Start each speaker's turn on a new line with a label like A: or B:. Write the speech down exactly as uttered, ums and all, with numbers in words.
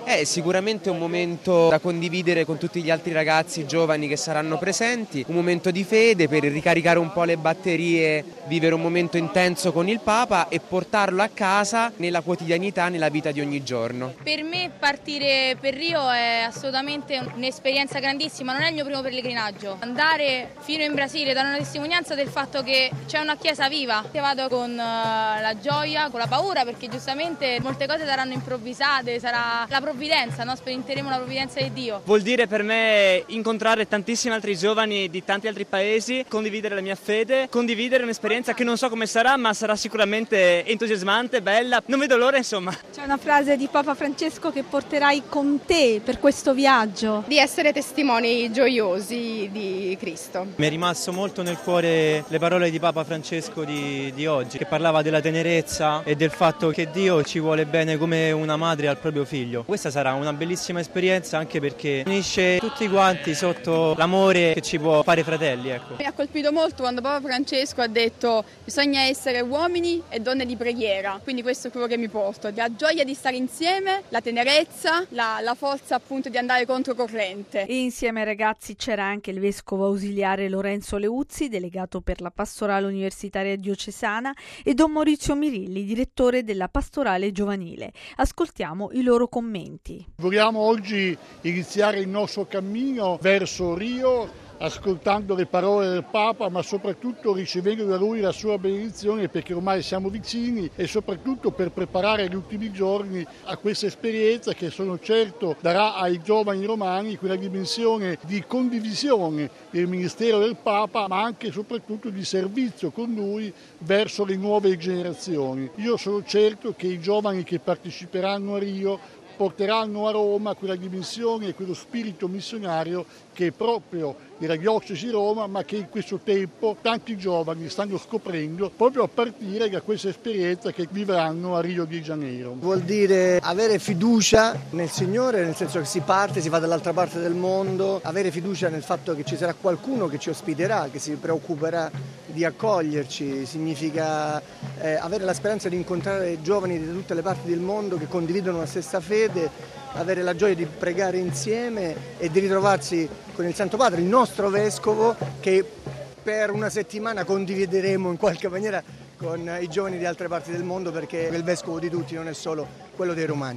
A: È sicuramente un momento da condividere con tutti gli altri ragazzi giovani che saranno presenti, un momento di fede per ricaricare un po' le batterie, vivere un momento intenso con il Papa e portarlo a casa nella quotidianità, nella vita di ogni giorno.
B: Per me partire per Rio è assolutamente un'esperienza grandissima, non è il mio primo pellegrinaggio. Andare fino in Brasile, dare una testimonianza del fatto che c'è una chiesa viva. Io vado con uh, la gioia, con la paura, perché giustamente molte cose saranno improvvisate, sarà la provvidenza, no? Sperimenteremo la provvidenza di Dio.
C: Vuol dire per me incontrare tantissimi altri giovani di tanti altri paesi, condividere la mia fede, condividere un'esperienza che non so come sarà, ma sarà sicuramente entusiasmante, bella. Non vedo l'ora, insomma.
D: C'è una frase di Papa Francesco che porterai con te per questo viaggio.
E: Di essere testimoni gioiosi di Cristo.
F: Mi è rimasto molto nel cuore le parole di Papa Francesco di, di oggi, che parlava della tenerezza e del fatto che Dio ci vuole bene come una madre al proprio figlio. Questa sarà una bellissima esperienza anche perché unisce tutti quanti sotto l'amore che ci può fare fratelli. Ecco.
E: Mi ha colpito molto quando Papa Francesco ha detto bisogna essere uomini e donne di preghiera, quindi questo è quello che mi porto, la gioia di stare insieme, la tenerezza, la, la forza appunto di andare controcorrente.
D: E insieme ai ragazzi c'era anche il vescovo ausiliare Lorenzo Leuzzi, delegato per la pastorale universitaria diocesana, e don Maurizio Mirilli, direttore della pastorale giovanile. Ascoltiamo i loro commenti.
G: Vogliamo oggi iniziare il nostro cammino verso Rio, ascoltando le parole del Papa, ma soprattutto ricevendo da lui la sua benedizione, perché ormai siamo vicini, e soprattutto per preparare gli ultimi giorni a questa esperienza che sono certo darà ai giovani romani quella dimensione di condivisione del ministero del Papa, ma anche e soprattutto di servizio con lui verso le nuove generazioni. Io sono certo che i giovani che parteciperanno a Rio porteranno a Roma quella dimensione e quello spirito missionario che è proprio della diocesi di Roma, ma che in questo tempo tanti giovani stanno scoprendo proprio a partire da questa esperienza che vivranno a Rio de Janeiro.
H: Vuol dire avere fiducia nel Signore, nel senso che si parte, si va dall'altra parte del mondo, avere fiducia nel fatto che ci sarà qualcuno che ci ospiterà, che si preoccuperà di accoglierci, significa eh, avere la speranza di incontrare giovani da tutte le parti del mondo che condividono la stessa fede, avere la gioia di pregare insieme e di ritrovarsi con il Santo Padre, il nostro Vescovo, che per una settimana condivideremo in qualche maniera con i giovani di altre parti del mondo, perché il Vescovo di tutti non è solo quello dei Romani.